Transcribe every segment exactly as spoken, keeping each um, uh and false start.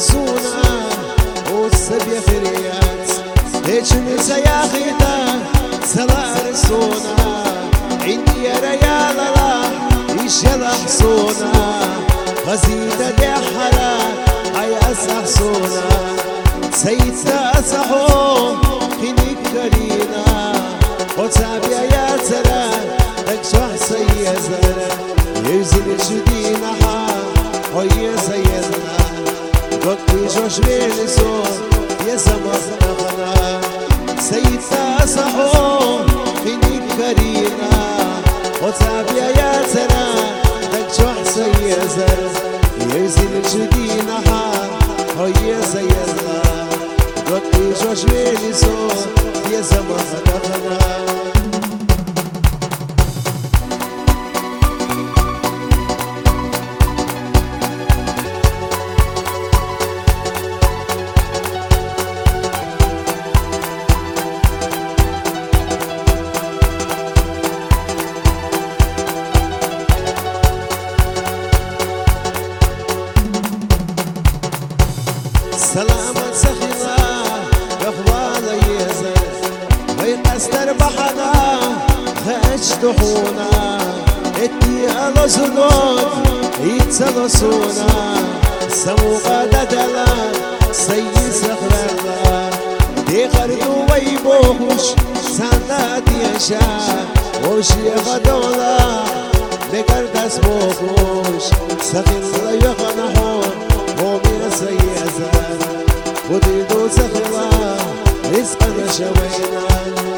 سونا والسبيا فريات هيجن سياخيتا سلا رسونا عندي يا ريال الله يشلح سونا غزيدة دحرة عيا سحسونا سيدنا أسحو خينيك كرينا وتابع يا ترى لك شوح سيزنا يزيد شدينا حا ويا سيدنا قطي جوش بيلسو يا سمخنا خنا سيدنا أسحو خينيك كرينا وتابع يا ترى لك شوح سيزنا يزيد شدينا حا ويا سيدنا قطي جوش بيلسو يا سمخنا خنا سلامة سخينا قفوانا يزر وين استربح انا خاش دحونا اتي على زنود يتسلسونا سموقا ددلا سي سخرنا دي خردو ويبوش سنات يشا وشي غدولا بكردس بوكوش سخينا يخنحون ومن سيزان وديدو سخلا رزقنا شوينا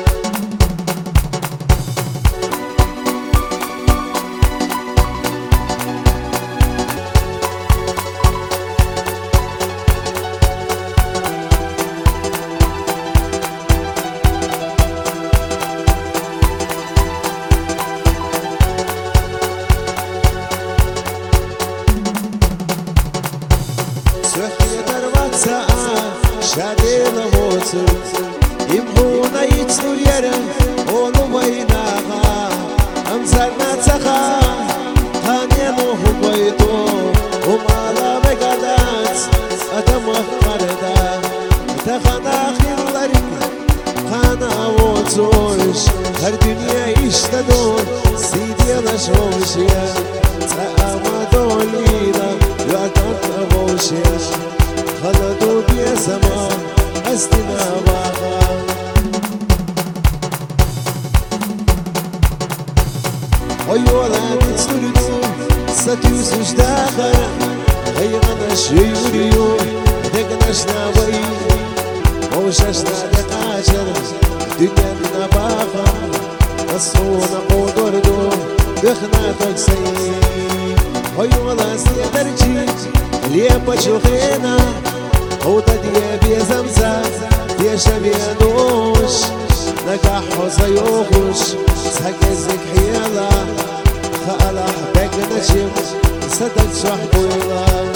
شادينا موتر يبغونا يتسلو اليرم ولو بيناها أمزرنا تخا خانينو بيتو ومالا بقدات أتمخ مردا تخنا خلالك خانا موتوش هر دنيا يشتدون سيدي نشوشيا تأما دولينا يعقد نبوشيا خلدو بيا زمان أستنا باغا ويولا تسردو ستيوسش داخل غيغنا شيوريو دقناشنا وي وشاشنا دقاشر دنيانا باغا الصونا قدردو دخنا تكسي ويولا سيدرجي ليه بشوخينا وددي بيا زمزة بيا شبيا دوش نجاح وزيوخوش سهجزك حيالا خالح بك نجم صدق شحبويلا